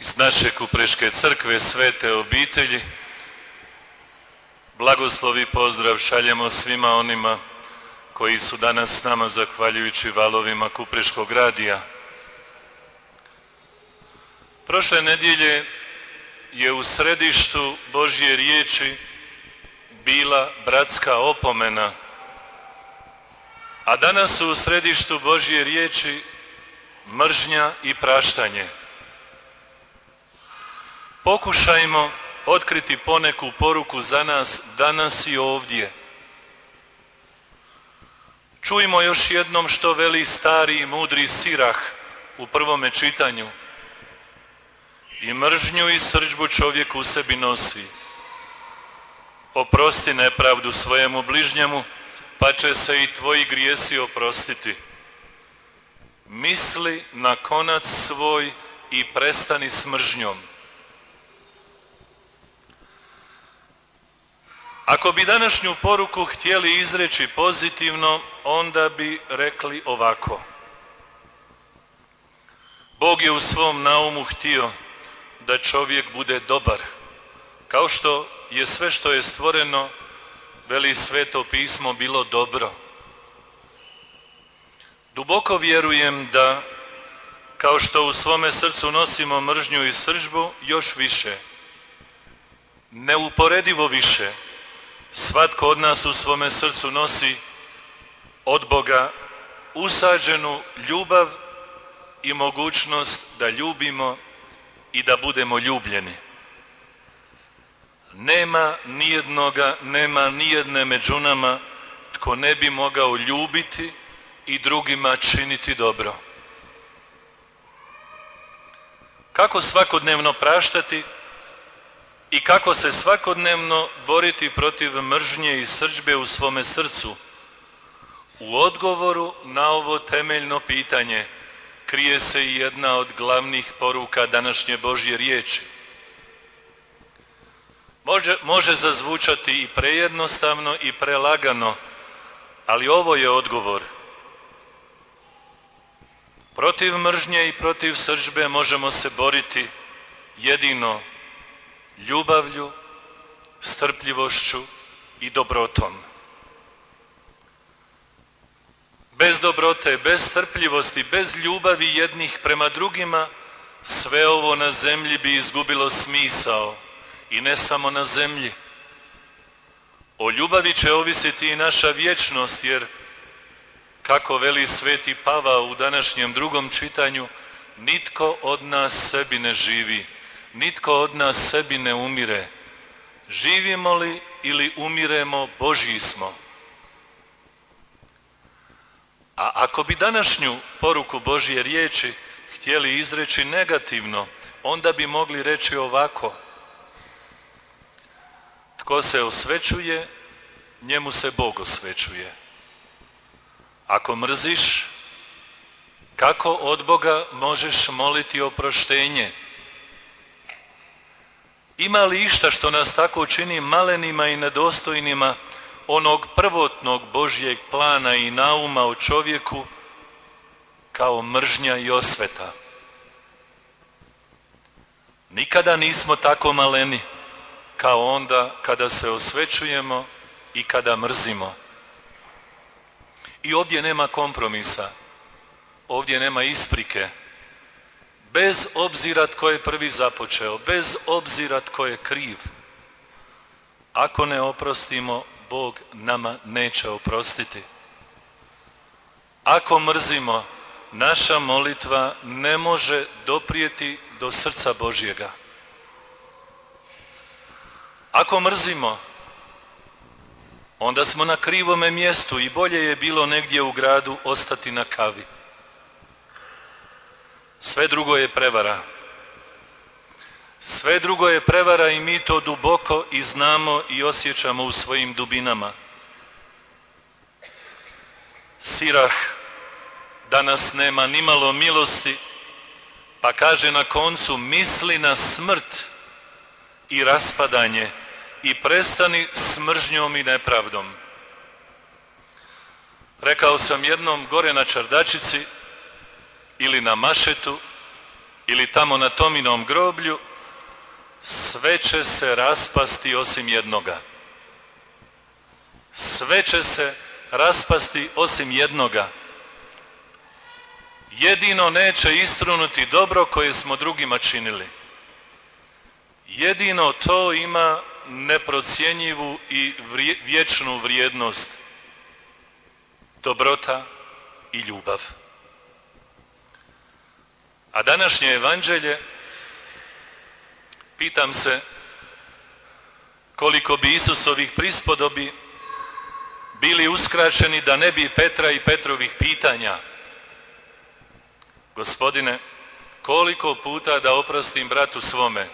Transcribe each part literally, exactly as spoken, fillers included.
iz naše Kupreške crkve Svete obitelji blagoslov i pozdrav šaljemo svima onima koji su danas s nama zahvaljujući valovima Kupreškog radija. Prošle nedjelje je u središtu Božje riječi bila bratska opomena, a danas su u središtu Božje riječi mržnja i praštanje. Pokušajmo otkriti poneku poruku za nas danas i ovdje. Čujmo još jednom što veli stari i mudri Sirah u prvome čitanju. I mržnju i srdžbu čovjek u sebi nosi. Oprosti nepravdu svojemu bližnjemu, pa će se i tvoji grijesi oprostiti. Misli na konac svoj i prestani s mržnjom. Ako bi današnju poruku htjeli izreći pozitivno, onda bi rekli ovako. Bog je u svom naumu htio da čovjek bude dobar, kao što je sve što je stvoreno, veli Sveto pismo, bilo dobro. Duboko vjerujem da, kao što u svome srcu nosimo mržnju i srdžbu, još više, neuporedivo više, svatko od nas u svome srcu nosi od Boga usađenu ljubav i mogućnost da ljubimo i da budemo ljubljeni. Nema nijednoga, nema nijedne među nama tko ne bi mogao ljubiti i drugima činiti dobro. Kako svakodnevno praštati i kako se svakodnevno boriti protiv mržnje i srdžbe u svome srcu? U odgovoru na ovo temeljno pitanje krije se i jedna od glavnih poruka današnje Božje riječi. Može, može zazvučati i prejednostavno i prelagano, ali ovo je odgovor. Protiv mržnje i protiv srdžbe možemo se boriti jedino ljubavlju, strpljivošću i dobrotom. Bez dobrote, bez strpljivosti, bez ljubavi jednih prema drugima, sve ovo na zemlji bi izgubilo smisao. I ne samo na zemlji. O ljubavi će ovisiti i naša vječnost, jer, kako veli Sveti Pavao u današnjem drugom čitanju, nitko od nas sebi ne živi, nitko od nas sebi ne umire. Živimo li ili umiremo, Božji smo. A ako bi današnju poruku Božje riječi htjeli izreći negativno, onda bi mogli reći ovako. Tko se osvećuje, njemu se Bog osvećuje. Ako mrziš, kako od Boga možeš moliti oproštenje? Ima li išta što nas tako čini malenima i nedostojnima onog prvotnog Božjeg plana i nauma o čovjeku kao mržnja i osveta? Nikada nismo tako maleni kao onda kada se osvećujemo i kada mrzimo. I ovdje nema kompromisa, ovdje nema isprike. Bez obzira tko je prvi započeo, bez obzira tko je kriv. Ako ne oprostimo, Bog nama neće oprostiti. Ako mrzimo, naša molitva ne može doprijeti do srca Božjega. Ako mrzimo, onda smo na krivome mjestu i bolje je bilo negdje u gradu ostati na kavi. Sve drugo je prevara. Sve drugo je prevara i mi to duboko i znamo i osjećamo u svojim dubinama. Sirah danas nema nimalo milosti, pa kaže na koncu misli na smrt i raspadanje i prestani s mržnjom i nepravdom. Rekao sam jednom gore na čardačici ili na mašetu, ili tamo na Tominom groblju, sve će se raspasti osim jednoga. Sve će se raspasti osim jednoga. Jedino neće istrunuti dobro koje smo drugima činili. Jedino to ima neprocjenjivu i vječnu vrijednost. Dobrota i ljubav. A današnje evanđelje, pitam se koliko bi Isusovih prispodobi bili uskraćeni da ne bi Petra i Petrovih pitanja. Gospodine, koliko puta da oprostim bratu svome?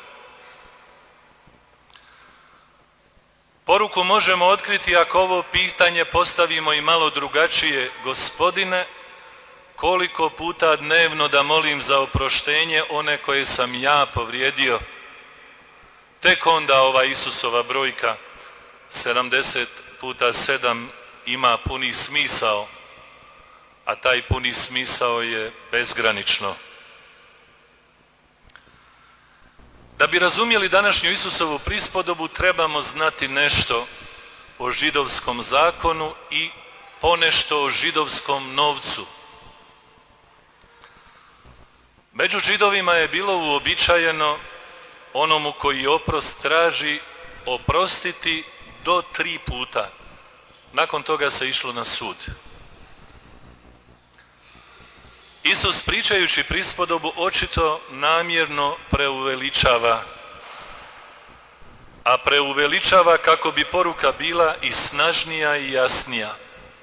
Poruku možemo otkriti ako ovo pitanje postavimo i malo drugačije. Gospodine, koliko puta dnevno da molim za oproštenje one koje sam ja povrijedio? Tek onda ova Isusova brojka sedamdeset puta sedam ima puni smisao, a taj puni smisao je bezgranično. Da bi razumjeli današnju Isusovu prispodobu, trebamo znati nešto o židovskom zakonu i ponešto o židovskom novcu. Među Židovima je bilo uobičajeno onomu koji oprost traži oprostiti do tri puta. Nakon toga se išlo na sud. Isus, pričajući prispodobu, očito namjerno preuveličava, a preuveličava kako bi poruka bila i snažnija i jasnija.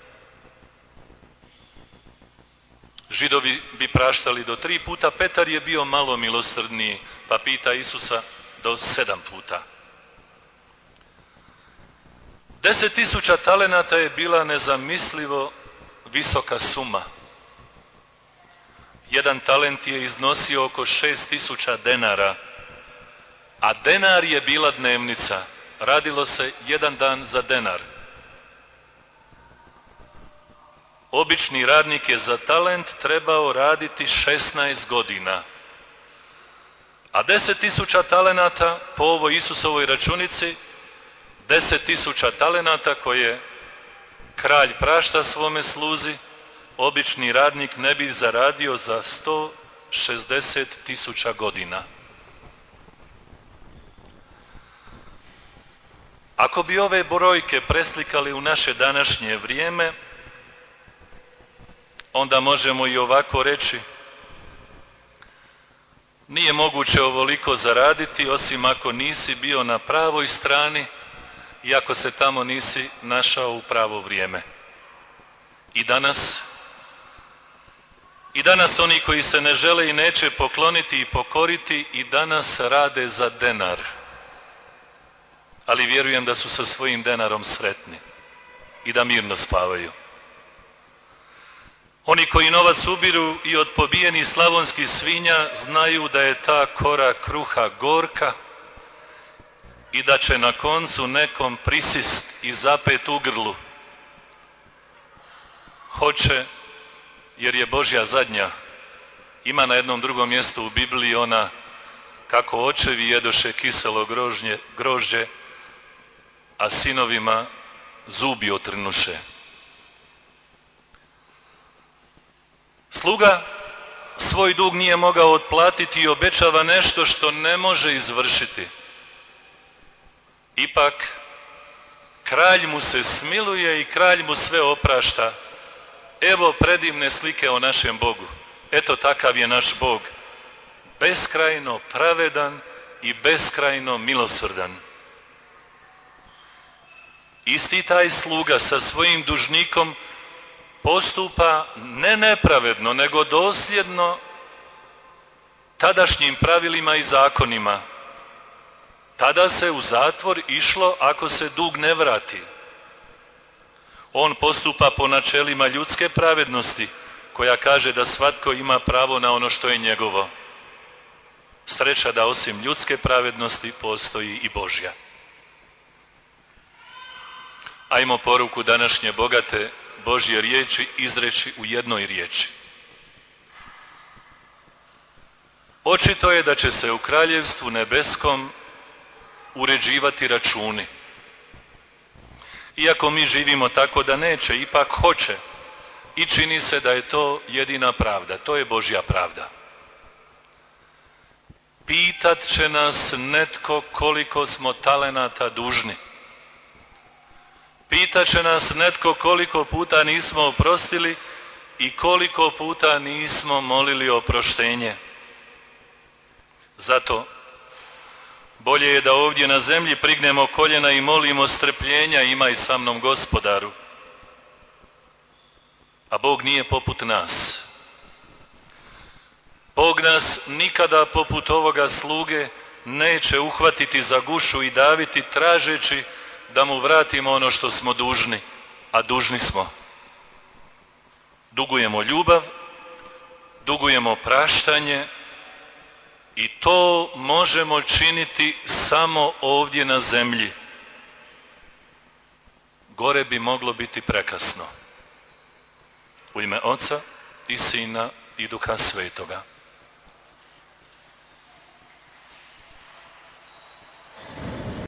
Židovi bi praštali do tri puta, Petar je bio malo milosrdniji, pa pita Isusa do sedam puta. Deset tisuća talenata je bila nezamislivo visoka suma. Jedan talent je iznosio oko šest tisuća denara, a denar je bila dnevnica. Radilo se jedan dan za denar. Obični radnik je za talent trebao raditi šesnaest godina. A deset tisuća talenata, po ovoj Isusovoj računici, deset tisuća talenata koje kralj prašta svome sluzi, obični radnik ne bi zaradio za sto šezdeset tisuća godina. Ako bi ove brojke preslikali u naše današnje vrijeme, onda možemo i ovako reći: nije moguće ovoliko zaraditi osim ako nisi bio na pravoj strani i ako se tamo nisi našao u pravo vrijeme. I danas, i danas oni koji se ne žele i neće pokloniti i pokoriti i danas rade za denar. Ali vjerujem da su sa svojim denarom sretni i da mirno spavaju. Oni koji novac ubiru i od pobijenih slavonskih svinja znaju da je ta kora kruha gorka i da će na koncu nekom prisist i zapet u grlu. Hoće, jer je Božja zadnja. Ima na jednom drugom mjestu u Bibliji ona kako očevi jedoše kiselo grožnje, grožđe, a sinovima zubi otrnuše. Sluga svoj dug nije mogao otplatiti i obećava nešto što ne može izvršiti. Ipak, kralj mu se smiluje i kralj mu sve oprašta. Evo predivne slike o našem Bogu. Eto takav je naš Bog. Beskrajno pravedan i beskrajno milosrdan. Isti taj sluga sa svojim dužnikom postupa ne nepravedno, nego dosljedno tadašnjim pravilima i zakonima. Tada se u zatvor išlo ako se dug ne vrati. On postupa po načelima ljudske pravednosti, koja kaže da svatko ima pravo na ono što je njegovo. Sreća da osim ljudske pravednosti postoji i Božja. Ajmo poruku današnje bogate Božje riječi izreći u jednoj riječi. Očito je da će se u Kraljevstvu nebeskom uređivati računi. Iako mi živimo tako da neće, ipak hoće. I čini se da je to jedina pravda, to je Božja pravda. Pitat će nas netko koliko smo talenata dužni. Pitat će nas netko koliko puta nismo oprostili i koliko puta nismo molili oproštenje. Zato bolje je da ovdje na zemlji prignemo koljena i molimo strpljenja, imaj sa mnom Gospodaru. A Bog nije poput nas. Bog nas nikada poput ovoga sluge neće uhvatiti za gušu i daviti tražeći da mu vratimo ono što smo dužni, a dužni smo. Dugujemo ljubav, dugujemo praštanje i to možemo činiti samo ovdje na zemlji. Gore bi moglo biti prekasno. U ime Oca i Sina i Duha Svetoga.